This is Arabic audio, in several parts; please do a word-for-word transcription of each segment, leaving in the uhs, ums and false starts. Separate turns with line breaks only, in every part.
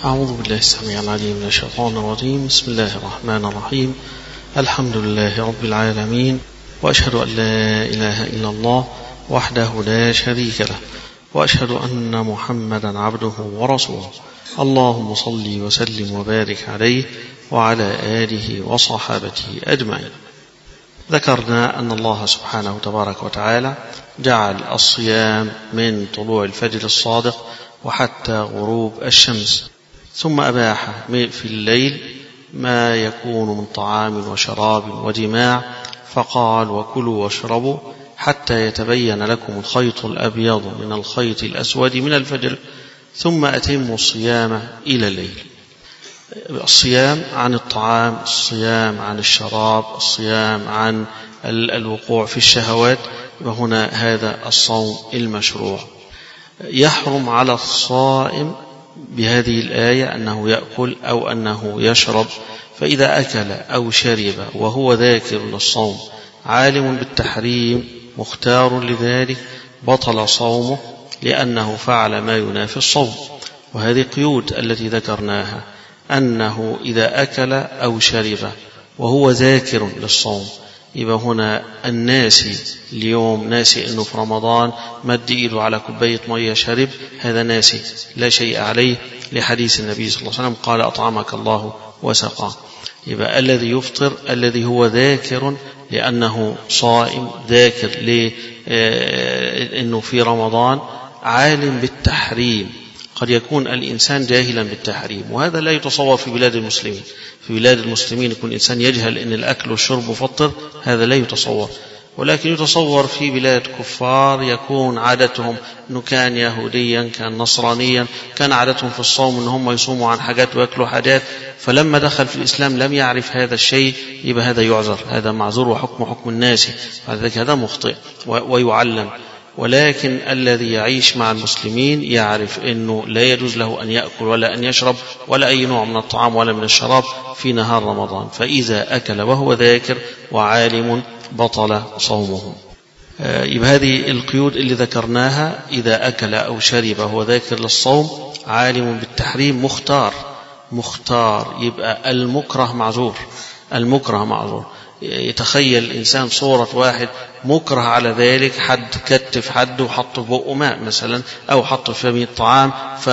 أعوذ بالله السميع العليم من الشيطان الرجيم. بسم الله الرحمن الرحيم. الحمد لله رب العالمين، وأشهد أن لا إله إلا الله وحده لا شريك له، وأشهد أن محمدا عبده ورسوله. اللهم صل وسلم وبارك عليه وعلى آله وصحابته أجمعين. ذكرنا أن الله سبحانه تبارك وتعالى جعل الصيام من طلوع الفجر الصادق وحتى غروب الشمس، ثم أباح في الليل ما يكون من طعام وشراب وجماع، فقال: وكلوا واشربوا حتى يتبين لكم الخيط الأبيض من الخيط الأسود من الفجر ثم أتموا الصيام إلى الليل. الصيام عن الطعام، الصيام عن الشراب، الصيام عن الوقوع في الشهوات، وهنا هذا الصوم المشروع. يحرم على الصائم بهذه الآية أنه يأكل أو أنه يشرب، فإذا أكل أو شرب وهو ذاكر للصوم عالم بالتحريم مختار لذلك بطل صومه، لأنه فعل ما ينافي الصوم. وهذه قيود التي ذكرناها، أنه إذا أكل أو شرب وهو ذاكر للصوم، يبقى هنا الناسي اليوم ناسي أنه في رمضان مد إيده على كوباية مية شرب، هذا ناسي لا شيء عليه، لحديث النبي صلى الله عليه وسلم قال: أطعمك الله وسقاه. يبقى الذي يفطر الذي هو ذاكر لأنه صائم، ذاكر لأنه في رمضان، عالم بالتحريم. قد يكون الإنسان جاهلا بالتحريم، وهذا لا يتصور في بلاد المسلمين. في بلاد المسلمين يكون الإنسان يجهل أن الأكل والشرب مفطر، هذا لا يتصور. ولكن يتصور في بلاد كفار يكون عادتهم أنه كان يهوديا، كان نصرانيا، كان عادتهم في الصوم أن هم يصوموا عن حاجات ويأكلوا حاجات، فلما دخل في الإسلام لم يعرف هذا الشيء، يبقى هذا يعذر، هذا معذور، وحكم حكم الناس، فذلك هذا مخطئ ويعلم. ولكن الذي يعيش مع المسلمين يعرف أنه لا يجوز له أن يأكل ولا أن يشرب ولا أي نوع من الطعام ولا من الشراب في نهار رمضان، فإذا أكل وهو ذاكر وعالم بطل صومه. يبقى هذه القيود اللي ذكرناها، إذا أكل أو شرب وهو ذاكر للصوم عالم بالتحريم مختار. مختار يبقى المكره معذور، المكره معذور. يتخيل الإنسان صورة واحد مكره على ذلك، حد كتف حد وحط في بقه ماء مثلا، أو حط في فمه الطعام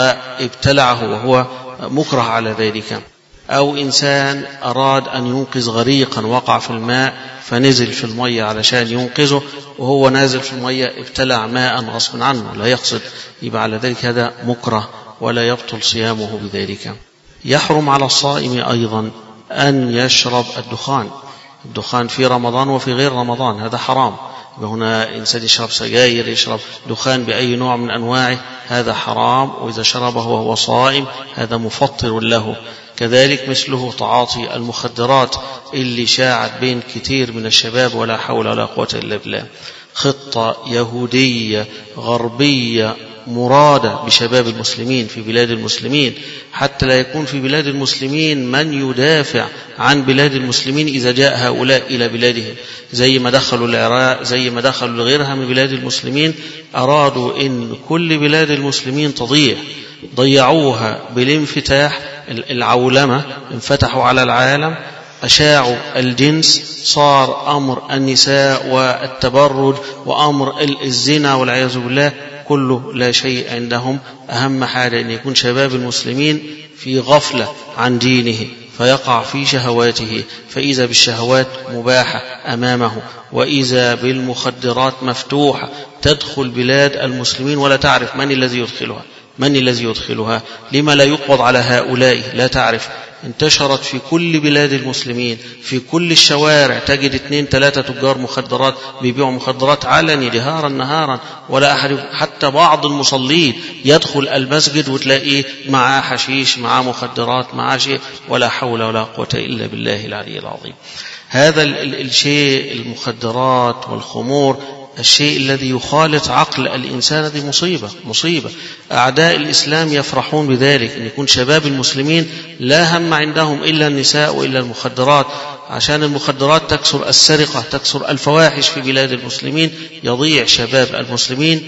فابتلعه وهو مكره على ذلك، أو إنسان أراد أن ينقذ غريقا وقع في الماء فنزل في المية علشان ينقذه، وهو نازل في المية ابتلع ماء غصب عنه لا يقصد، يبقى على ذلك هذا مكره ولا يبطل صيامه بذلك. يحرم على الصائم أيضا أن يشرب الدخان. الدخان في رمضان وفي غير رمضان هذا حرام. هنا إنسان يشرب سجاير، يشرب دخان بأي نوع من أنواعه، هذا حرام، وإذا شربه وهو صائم هذا مفطر له. كذلك مثله تعاطي المخدرات اللي شاعت بين كثير من الشباب، ولا حول ولا قوة إلا بالله. خطة يهودية غربية مرادة بشباب المسلمين في بلاد المسلمين، حتى لا يكون في بلاد المسلمين من يدافع عن بلاد المسلمين إذا جاء هؤلاء إلى بلادهم، زي ما دخلوا العراق، زي ما دخلوا لغيرها من بلاد المسلمين. أرادوا أن كل بلاد المسلمين تضيع، ضيعوها بالانفتاح، العولمة، انفتحوا على العالم، أشاعوا الجنس، صار أمر النساء والتبرج وأمر الزنا والعياذ بالله كله لا شيء عندهم. أهم حاجة أن يكون شباب المسلمين في غفلة عن دينه فيقع في شهواته، فإذا بالشهوات مباحة أمامه، وإذا بالمخدرات مفتوحة تدخل بلاد المسلمين ولا تعرف من الذي يدخلها، من الذي يدخلها، لما لا يقبض على هؤلاء لا تعرف. انتشرت في كل بلاد المسلمين، في كل الشوارع تجد اثنين ثلاثة تجار مخدرات بيبيعوا مخدرات علني جهارا نهارا، ولا أحد، حتى بعض المصلين يدخل المسجد وتلاقيه معاه حشيش، معاه مخدرات، معاه شيء، ولا حول ولا قوة إلا بالله العلي العظيم. هذا الشيء، المخدرات والخمور، الشيء الذي يخالط عقل الإنسان، هذه مصيبة مصيبة. أعداء الإسلام يفرحون بذلك، أن يكون شباب المسلمين لا هم عندهم إلا النساء وإلا المخدرات. عشان المخدرات تكثر السرقة، تكثر الفواحش في بلاد المسلمين، يضيع شباب المسلمين،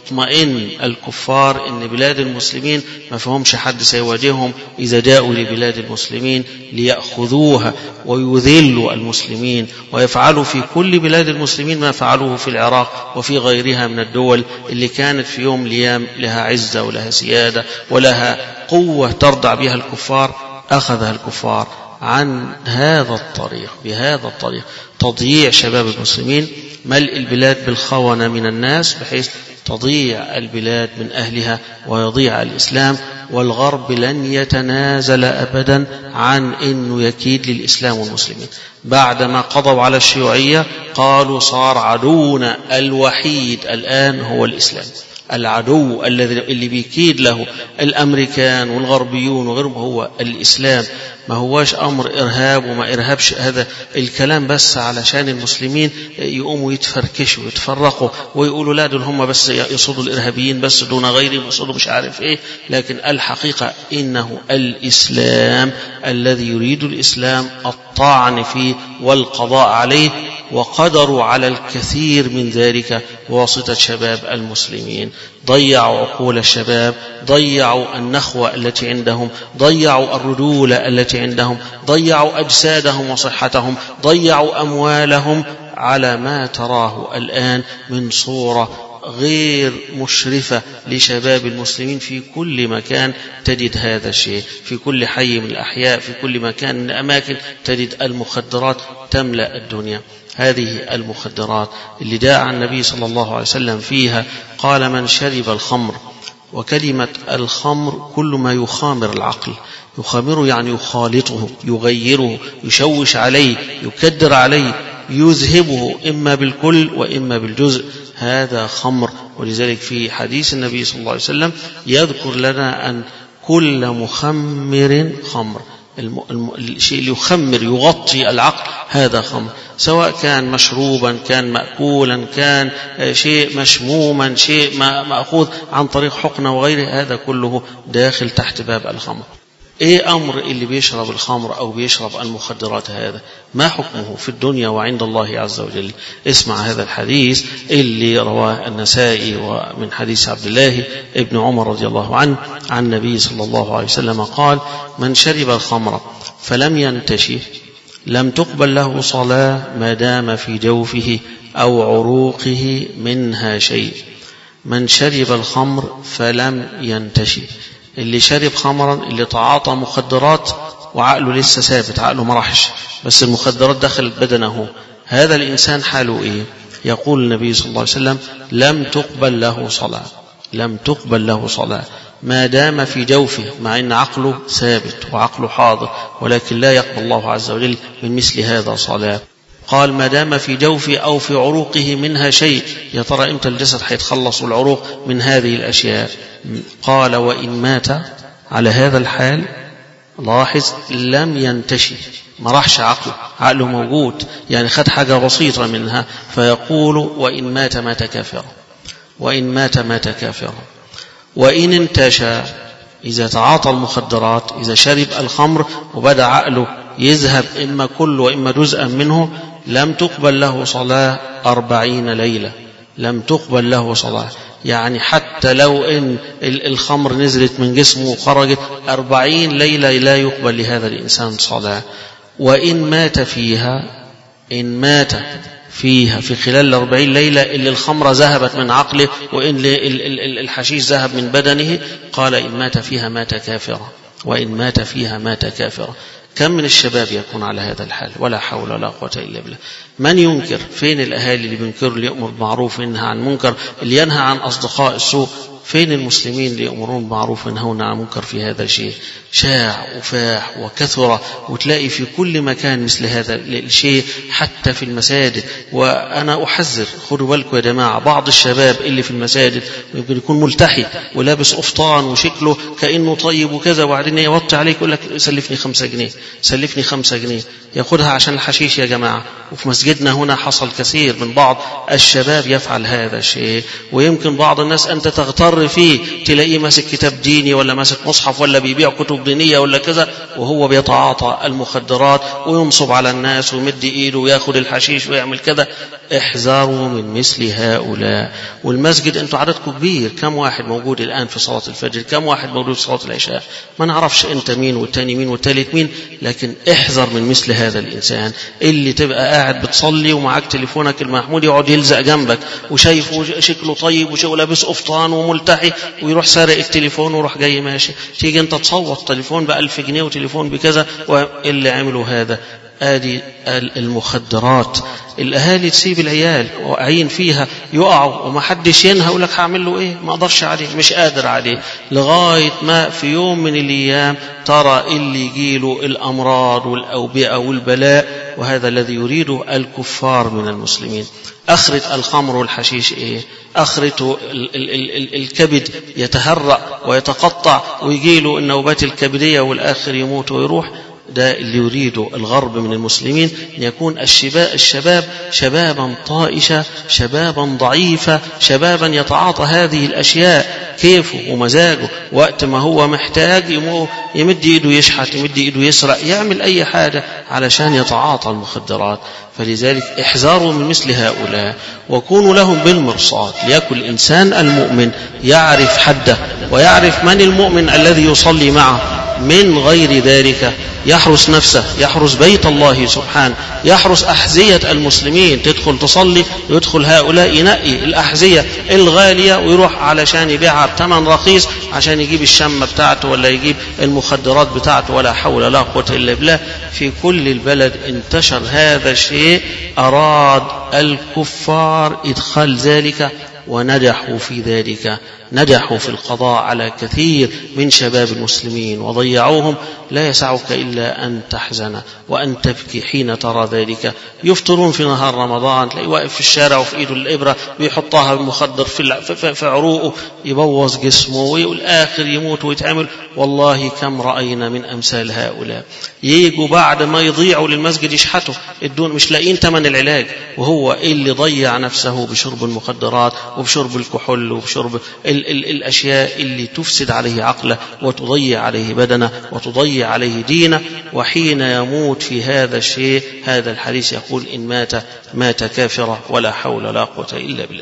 يطمئن الكفار إن بلاد المسلمين ما فيهمش حد سيواجههم إذا جاءوا لبلاد المسلمين ليأخذوها ويذلوا المسلمين، ويفعلوا في كل بلاد المسلمين ما فعلوه في العراق وفي غيرها من الدول اللي كانت في يوم الأيام لها عزة ولها سيادة ولها قوة ترضع بها الكفار. أخذها الكفار عن هذا الطريق، بهذا الطريق تضييع شباب المسلمين، ملء البلاد بالخونة من الناس بحيث تضيع البلاد من أهلها ويضيع الإسلام. والغرب لن يتنازل أبدا عن أنه يكيد للإسلام والمسلمين. بعدما قضوا على الشيوعية قالوا صار عدونا الوحيد الآن هو الإسلام. العدو الذي اللي بيكيد له الأمريكان والغربيون وغيرهم هو الإسلام. ما هواش أمر إرهاب وما إرهابش، هذا الكلام بس علشان المسلمين يقوموا يتفركشوا ويتفرقوا ويقولوا لا دول هم بس يصدوا الإرهابيين بس دون غيرهم يصدوا مش عارف إيه. لكن الحقيقة إنه الإسلام الذي يريد الإسلام الطعن فيه والقضاء عليه، وقدروا على الكثير من ذلك بواسطة شباب المسلمين. ضيعوا عقول الشباب، ضيعوا النخوة التي عندهم، ضيعوا الرجولة التي عندهم، ضيعوا أجسادهم وصحتهم، ضيعوا أموالهم على ما تراه الآن من صورة غير مشرفة لشباب المسلمين. في كل مكان تجد هذا الشيء، في كل حي من الأحياء، في كل مكان من الأماكن تجد المخدرات تملأ الدنيا. هذه المخدرات اللي جاء عن النبي صلى الله عليه وسلم فيها قال من شرب الخمر، وكلمة الخمر كل ما يخامر العقل، يخامره يعني يخالطه، يغيره، يشوش عليه، يكدر عليه، يذهبه إما بالكل وإما بالجزء، هذا خمر. ولذلك في حديث النبي صلى الله عليه وسلم يذكر لنا أن كل مخمر خمر، الشيء اللي يخمر يغطي العقل هذا خمر، سواء كان مشروبا، كان مأكولا، كان شيء مشموما، شيء مأخوذ عن طريق حقنة وغيره، هذا كله داخل تحت باب الخمر. ايه امر اللي بيشرب الخمر او بيشرب المخدرات هذا؟ ما حكمه في الدنيا وعند الله عز وجل؟ اسمع هذا الحديث اللي رواه النسائي ومن حديث عبد الله ابن عمر رضي الله عنه عن النبي صلى الله عليه وسلم قال من شرب الخمر فلم ينتشي لم تقبل له صلاة ما دام في جوفه أو عروقه منها شيء. من شرب الخمر فلم ينتشي، اللي شرب خمرا، اللي تعاطى مخدرات وعقله لسه ثابت، عقله ما راحش بس المخدرات دخلت بدنه، هذا الإنسان حاله إيه؟ يقول النبي صلى الله عليه وسلم لم تقبل له صلاة، لم تقبل له صلاة ما دام في جوفه، مع أن عقله ثابت وعقله حاضر، ولكن لا يقبل الله عز وجل من مثل هذا صلاة. قال ما دام في جوفه أو في عروقه منها شيء، يا ترى إمتى الجسد حيتخلص العروق من هذه الأشياء؟ قال وإن مات على هذا الحال، لاحظ لم ينتشي، ما راحش عقله، عقله موجود، يعني خد حاجة بسيطة منها، فيقول وإن مات مات كافرا، وإن مات مات كافرا. وإن انتشى، إذا تعاطى المخدرات، إذا شرب الخمر وبدأ عقله يذهب إما كل وإما جزءا منه، لم تقبل له صلاة أربعين ليلة، لم تقبل له صلاة. يعني حتى لو إن الخمر نزلت من جسمه وخرجت أربعين ليلة لا يقبل لهذا الإنسان صلاة. وإن مات فيها، إن مات فيها في خلال الأربعين ليلة اللي الخمرة ذهبت من عقله وإن الحشيش ذهب من بدنه، قال إن مات فيها مات كافرا، وإن مات فيها مات كافرا. كم من الشباب يكون على هذا الحال؟ ولا حول ولا قوة إلا بالله. من ينكر؟ فين الأهالي اللي بينكروا، اللي يأمر بالمعروف وينهى عن المنكر، اللي ينهى عن أصدقاء السوء؟ فين المسلمين اللي يأمرون بالمعروف وينهون عن المنكر في هذا الشيء؟ شاع وفاح وكثرة، وتلاقي في كل مكان مثل هذا الشيء، حتى في المساجد. وأنا أحذر، خدوا بالكم يا جماعة، بعض الشباب اللي في المساجد يمكن يكون ملتحي ولابس قفطان وشكله كأنه طيب وكذا، وبعدين يوطي عليك يقول لك سلفني خمسة جنيه، سلفني خمسة جنيه، يأخذها عشان الحشيش يا جماعة. وفي مسجدنا هنا حصل كثير من بعض الشباب يفعل هذا الشيء. ويمكن بعض الناس أنت تغتر تمر فيه تلاقيه ماسك كتاب ديني ولا ماسك مصحف ولا بيبيع كتب دينية ولا كذا، وهو بيتعاطى المخدرات وينصب على الناس ويمد ايده وياخد الحشيش ويعمل كذا. احذروا من مثل هؤلاء. والمسجد انتوا عددكم كبير، كم واحد موجود الآن في صلاة الفجر؟ كم واحد موجود في صلاة العشاء؟ ما نعرفش انت مين والتاني مين والتالت مين، لكن احذر من مثل هذا الإنسان اللي تبقى قاعد بتصلي ومعاك تليفونك المحمول يقعد يلزق جنبك وشايفه شكله طيب وشو لابس قفطان وملتحي، ويروح سارق التليفون ويروح جاي ماشي. تيجي انت تصوت تليفون بألف جنيه وتليفون بكذا، واللي عملوا هذا آدي المخدرات. الأهالي تسيب العيال واقعين فيها يقعوا وما حدش ينهى، يقول لك هعمل له ايه؟ ما اقدرش عليه، مش قادر عليه، لغاية ما في يوم من الأيام ترى اللي يجيله الأمراض والأوبئة والبلاء. وهذا الذي يريده الكفار من المسلمين. أخرة الخمر والحشيش إيه؟ أخرته ال- ال- ال- الكبد يتهرأ ويتقطع ويجيله النوبات الكبدية والآخر يموت ويروح. ده اللي يريده الغرب من المسلمين، أن يكون الشباب, الشباب شبابا طائشة، شبابا ضعيفة، شبابا يتعاطى هذه الأشياء كيفه ومزاجه، وقت ما هو محتاج يمد ايده يشحت، يمد ايده يسرق، يعمل أي حاجة علشان يتعاطى المخدرات. فلذلك احذروا من مثل هؤلاء وكونوا لهم بالمرصاد، ليكن الإنسان المؤمن يعرف حده ويعرف من المؤمن الذي يصلي معه. من غير ذلك يحرس نفسه، يحرس بيت الله سبحانه، يحرس أحذية المسلمين. تدخل تصلي يدخل هؤلاء ينقي الأحذية الغالية ويروح علشان يبيعها بثمن رخيص عشان يجيب الشمة بتاعته ولا يجيب المخدرات بتاعته. ولا حول ولا قوة إلا بالله. في كل البلد انتشر هذا الشيء. أراد الكفار إدخال ذلك ونجحوا في ذلك، نجحوا في القضاء على كثير من شباب المسلمين وضيعوهم. لا يسعك إلا أن تحزن وأن تبكي حين ترى ذلك. يفطرون في نهار رمضان، تلاقيه واقف في الشارع وفي إيده الإبرة بيحطها بالمخدر في, في عروقه، يبوظ جسمه والآخر يموت ويتعمل. والله كم رأينا من أمثال هؤلاء ييجوا بعد ما يضيعوا للمسجد يشحتوا الدون، مش لاقين ثمن العلاج، وهو اللي ضيع نفسه بشرب المخدرات وبشرب الكحول وبشرب ال ال الأشياء اللي تفسد عليه عقله وتضيع عليه بدنه وتضيع عليه دينه. وحين يموت في هذا الشيء، هذا الحديث يقول إن مات مات كافرا ولا حول ولا قوة إلا بالله.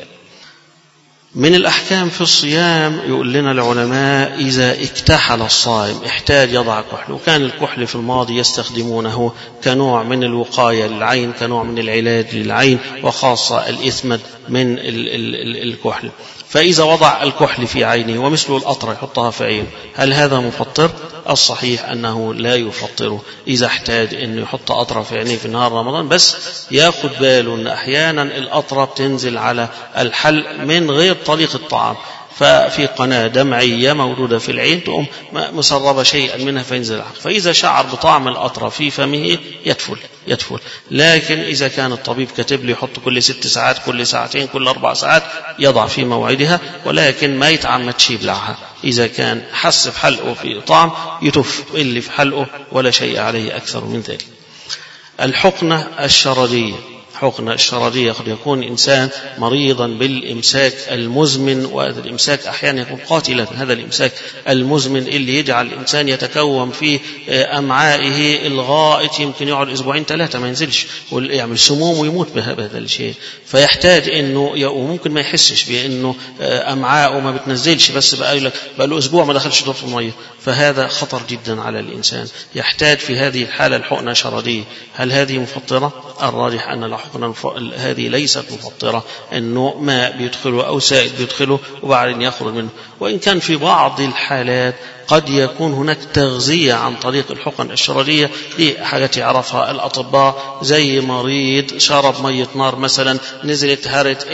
من الأحكام في الصيام يقول لنا العلماء إذا اكتحل الصائم احتاج يضع كحل، وكان الكحل في الماضي يستخدمونه كنوع من الوقاية للعين، كنوع من العلاج للعين، وخاصة الإثمد من الكحل. فإذا وضع الكحل في عينه ومثله القطرة يحطها في عينه، هل هذا مفطر؟ الصحيح أنه لا يفطره إذا احتاج أنه يحط قطرة في عينيه في نهار رمضان، بس ياخد باله أن أحيانا القطرة بتنزل على الحلق من غير طريق الطعام، ففي قناة دمعية موجودة في العين تقوم مسربة شيئا منها فينزل الحلق، فإذا شعر بطعم القطرة في فمه يدفل يدفل. لكن إذا كان الطبيب كتب لي يحط كل ست ساعات كل ساعتين كل أربع ساعات يضع في موعدها، ولكن ما يتعمدش يبلعها. إذا كان حس في حلقه في طعم يتف اللي في حلقه ولا شيء عليه أكثر من ذلك. الحقنة الشرجية، حقنة الشرجية قد يكون إنسان مريضا بالإمساك المزمن، وهذا الإمساك أحيانا يكون قاتلا. هذا الإمساك المزمن اللي يجعل الإنسان يتكون في أمعائه الغائط، يمكن يقعد أسبوعين ثلاثة ما ينزلش ويعمل سموم ويموت بهذا الشيء. فيحتاج إنه وممكن ما يحسش بأنه أمعاءه ما بتنزلش، بس بقى لك بقى له أسبوع ما دخلش دور في المية، فهذا خطر جدا على الإنسان. يحتاج في هذه الحالة الحقنة شرجية. هل هذه مفطرة؟ الراجح أن الحقنة هذه ليست مفطرة، أنه ماء بيدخله أو سائل بيدخله وبعدين يخرج منه. وإن كان في بعض الحالات قد يكون هناك تغذية عن طريق الحقن الشرجية، دي حاجات يعرفها الأطباء، زي مريض شرب مية نار مثلا نزلت هرت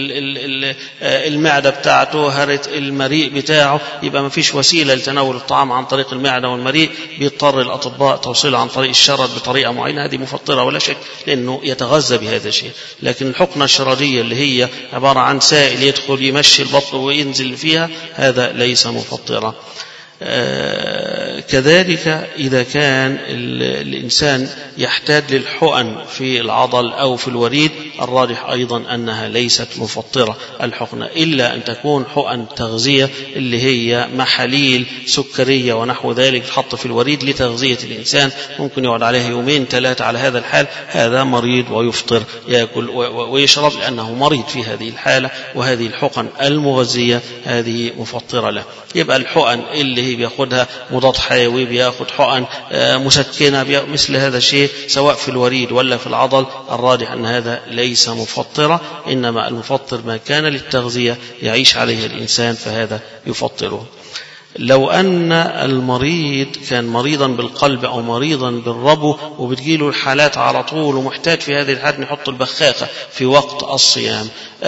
المعدة بتاعته، هرت المريء بتاعه، يبقى ما فيش وسيلة لتناول الطعام عن طريق المعدة والمريء، بيضطر الأطباء توصيله عن طريق الشرج بطريقة معينة. هذه مفطرة ولا شك، لأنه يتغذى بهذا الشيء. لكن الحقنة الشرجية اللي هي عبارة عن سائل يدخل يمشي البطن وينزل فيها، هذا ليس مفطرة. كذلك إذا كان الإنسان يحتاج للحقن في العضل أو في الوريد، الراجح أيضا أنها ليست مفطرة الحقنة، إلا أن تكون حقن تغذية اللي هي محاليل سكرية ونحو ذلك تحط في الوريد لتغذية الإنسان، ممكن يقعد عليها يومين ثلاثة على هذا الحال، هذا مريض ويفطر يأكل ويشرب لأنه مريض في هذه الحالة، وهذه الحقن المغذية هذه مفطرة له. يبقى الحقن اللي هي بياخدها مضاد حيوي، بياخد حقن مسكنة، مثل هذا الشيء سواء في الوريد ولا في العضل، الراجح أن هذا ليس مفطرة، إنما المفطر ما كان للتغذية يعيش عليه الإنسان فهذا يفطره. لو أن المريض كان مريضا بالقلب أو مريضا بالربو وبتجيله الحالات على طول ومحتاج في هذه الحالة نحط البخاخة في وقت الصيام،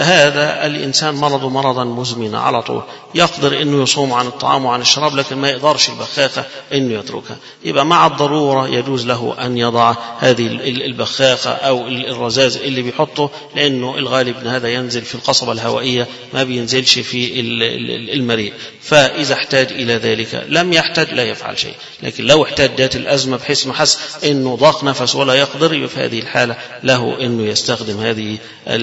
هذا الإنسان مرض مرضا مزمنا على طول، يقدر أنه يصوم عن الطعام وعن الشراب لكن ما يقدرش البخاخة أنه يتركها، يبقى مع الضرورة يجوز له أن يضع هذه البخاخة أو الرزاز اللي بيحطه، لأنه الغالب أن هذا ينزل في القصبة الهوائية ما بينزلش في المريء، فإذا احتاج إلى ذلك. لم يحتاج لا يفعل شيء، لكن لو احتاج ذات الأزمة بحيث ما حس أنه ضاق نفس ولا يقدر، في هذه الحالة له أنه يستخدم هذه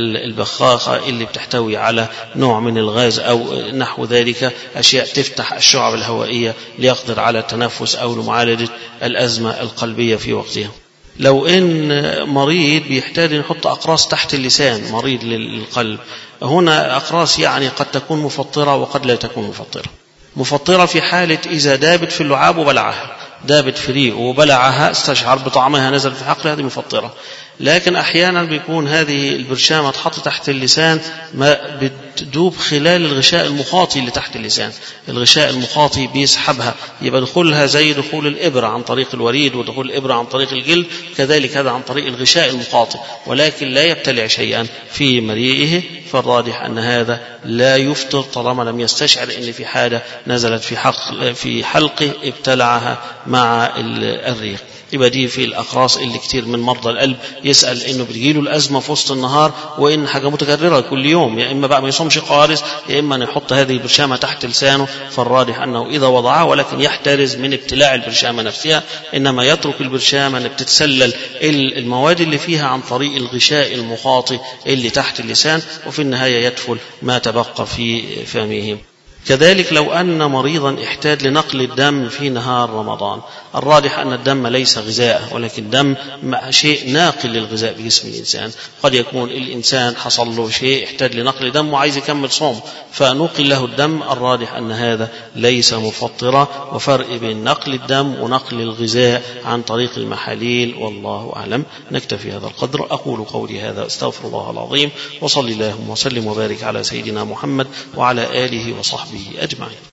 البخاخة اللي بتحتوي على نوع من الغاز أو نحو ذلك، أشياء تفتح الشعب الهوائية ليقدر على التنفس أو لمعالجة الأزمة القلبية في وقتها. لو إن مريض بيحتاج نحط أقراص تحت اللسان، مريض للقلب، هنا أقراص يعني قد تكون مفطرة وقد لا تكون مفطرة. مفطرة في حالة إذا دابت في اللعاب وبلعها، دابت في ريق وبلعها استشعر بطعمها نزل في حقل، هذه مفطرة. لكن أحيانا بيكون هذه البرشامة تحط تحت اللسان ما بتدوب خلال الغشاء المخاطي اللي تحت اللسان، الغشاء المخاطي بيسحبها، يبقى دخولها زي دخول الإبرة عن طريق الوريد ودخول الإبرة عن طريق الجلد، كذلك هذا عن طريق الغشاء المخاطي، ولكن لا يبتلع شيئا في مريئه، فالراجح أن هذا لا يفطر طالما لم يستشعر أن في حاجة نزلت في حلق في حلقه ابتلعها مع الريق. يبقى دي في الأقراص اللي كتير من مرضى القلب يسأل إنه بتجيله الأزمة في وسط النهار وإن حاجة متكررة كل يوم، يا إما بقى ما يصومش خالص يا إما أن يحط هذه البرشامة تحت لسانه، فالراجح أنه إذا وضعها ولكن يحترز من ابتلاع البرشامة نفسها، إنما يترك البرشامة أن بتتسلل المواد اللي فيها عن طريق الغشاء المخاطي اللي تحت اللسان، وفي النهاية يدفل ما تبقى في فمه. كذلك لو أن مريضا احتاج لنقل الدم في نهار رمضان، الراجح أن الدم ليس غذاء ولكن الدم شيء ناقل للغذاء بجسم الإنسان، قد يكون الإنسان حصل له شيء احتاج لنقل دم وعايز يكمل صوم فنقل له الدم، الراجح أن هذا ليس مفطرا، وفرق بين نقل الدم ونقل الغذاء عن طريق المحاليل، والله أعلم. نكتفي هذا القدر، أقول قولي هذا استغفر الله العظيم، وصلي اللهم وسلم وبارك على سيدنا محمد وعلى آله وصحبه أجمعين.